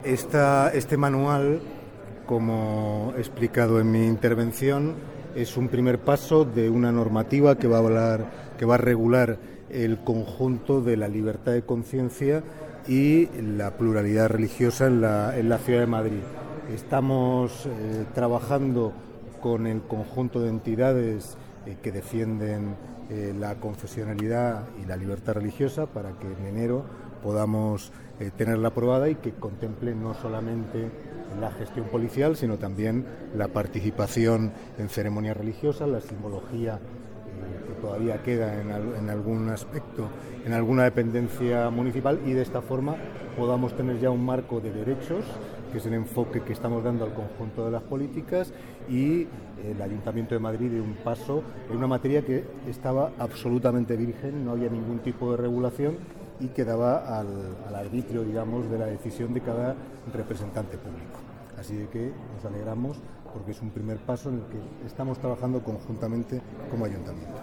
Este manual, como he explicado en mi intervención, es un primer paso de una normativa que va a regular el conjunto de la libertad de conciencia y la pluralidad religiosa en la ciudad de Madrid. Estamos trabajando con el conjunto de entidades que defienden la confesionalidad y la libertad religiosa para que en enero podamos tenerla aprobada y que contemple no solamente la gestión policial, sino también la participación en ceremonias religiosas, la simbología que todavía queda en algún aspecto, en alguna dependencia municipal, y de esta forma podamos tener ya un marco de derechos, que es el enfoque que estamos dando al conjunto de las políticas, y el Ayuntamiento de Madrid de un paso en una materia que estaba absolutamente virgen, no había ningún tipo de regulación y quedaba al arbitrio, digamos, de la decisión de cada representante público. Así de que nos alegramos porque es un primer paso en el que estamos trabajando conjuntamente como Ayuntamiento.